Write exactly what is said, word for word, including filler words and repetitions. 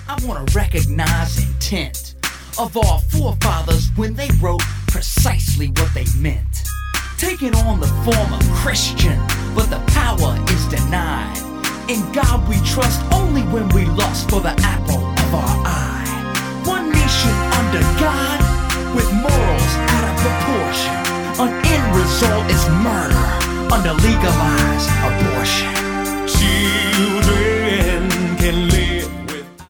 I wanna recognize intent of our forefathers when they wrote precisely what they meant. Taking on the form of Christian, but the power is denied. In God we trust only when we lust for the apple of our eye. One nation under God, with morals out of proportion. An end result is murder under legalized abortion. Children